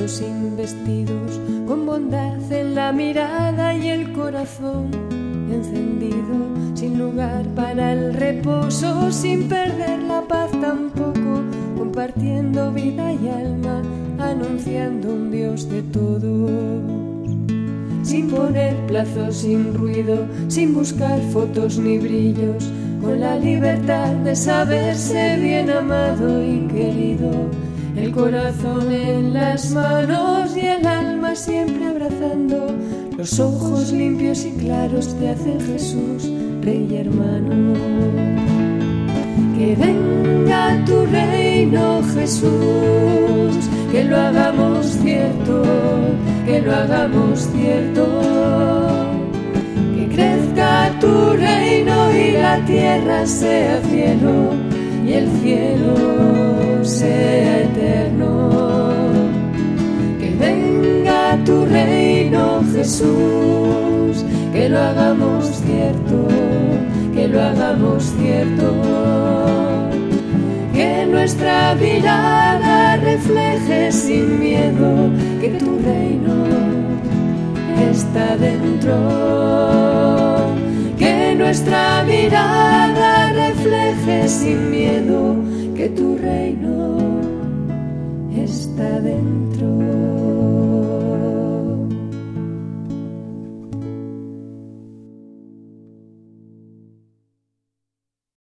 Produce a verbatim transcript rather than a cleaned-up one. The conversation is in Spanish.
presos investidos, con bondad en la mirada y el corazón encendido, sin lugar para el reposo, sin perder la paz tampoco, compartiendo vida y alma, anunciando un Dios de todos. Sin poner plazos, sin ruido, sin buscar fotos ni brillos, con la libertad de saberse bien amado y querido, el corazón en las manos y el alma siempre abrazando, los ojos limpios y claros te hacen Jesús, Rey y hermano. Que venga tu reino, Jesús, que lo hagamos cierto, que lo hagamos cierto. Que crezca tu reino y la tierra sea cielo, y el cielo sea eterno. Que venga tu reino, Jesús, que lo hagamos cierto, que lo hagamos cierto. Que nuestra mirada refleje sin miedo que tu reino está dentro. Que nuestra mirada refleje sin miedo que tu reino está dentro.